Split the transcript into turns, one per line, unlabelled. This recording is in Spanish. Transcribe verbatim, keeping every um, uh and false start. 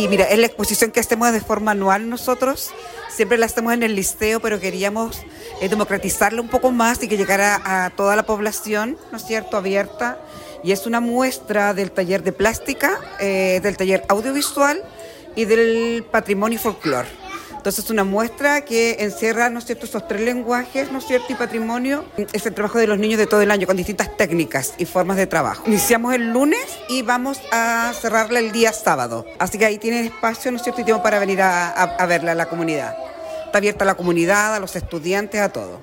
Sí, mira, es la exposición que hacemos de forma anual nosotros. Siempre la hacemos en el liceo, pero queríamos eh, democratizarla un poco más y que llegara a toda la población, ¿no es cierto?, abierta. Y es una muestra del taller de plástica, eh, del taller audiovisual y del patrimonio y folclore. Entonces, una muestra que encierra, ¿no es cierto?, esos tres lenguajes, ¿no es cierto?, y patrimonio. Es el trabajo de los niños de todo el año, con distintas técnicas y formas de trabajo. Iniciamos el lunes y vamos a cerrarla el día sábado. Así que ahí tienen espacio, ¿no es cierto?, y tiempo para venir a, a, a verla a la comunidad. Está abierta a la comunidad, a los estudiantes, a todo.